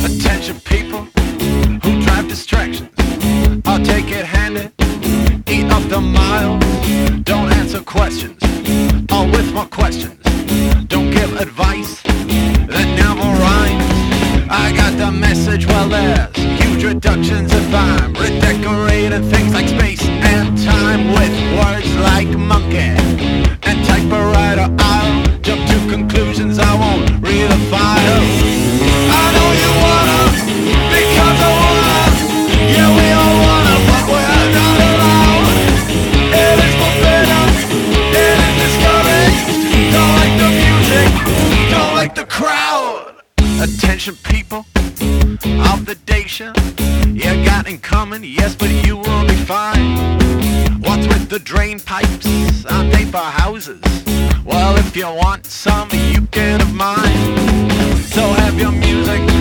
Attention people who drive distractions. I'll take it handed, eat up the miles. Don't answer questions, or with more questions. Don't give advice that never rhymes. I got the message, well there's huge reductions if I'm redecorating things like space and time with words like monkey and typewriter. I'll jump to conclusions, I won't read the file. I know you wanna, because I wanna. Yeah, we all wanna, but we're not allowed. It is forbidden, it is discouraged. Don't like the music, don't like the crowd. Attention people of the nation, you got in common, yes, but you will be fine. What's with the drain pipes? Aren't they for houses? Well, if you want some, you can have mine. So have your music